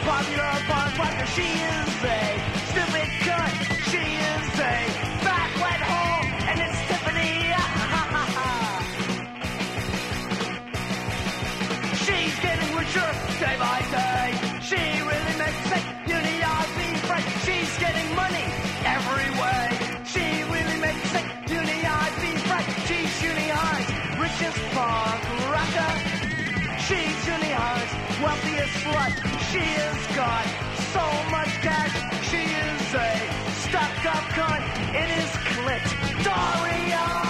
popular punk rocker. She is a stupid cunt. She is a fat wet hole, and it's Tiffany. She's getting richer day by day. She really makes it uni RV freight. She's getting money every way. She really makes it uni RV freight. She's uni High's richest punk rocker. She's uni High's wealthiest slut. She has got so much cash. She is a stuck-up cunt. It is clit. Daria.